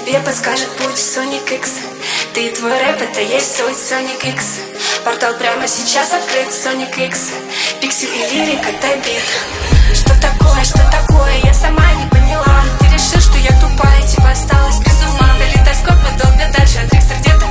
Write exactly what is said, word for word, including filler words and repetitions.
тебе подскажет путь Sonic X. Ты и твой рэп, это есть суть Sonic X. Портал прямо сейчас открыт, Sonic X. Пиксель и лирик, это бит. Что такое, что такое, я сама не поняла. Ты решил, что я тупая, типа осталась без ума. Да литоскоп подолго дальше, а трикстер где-то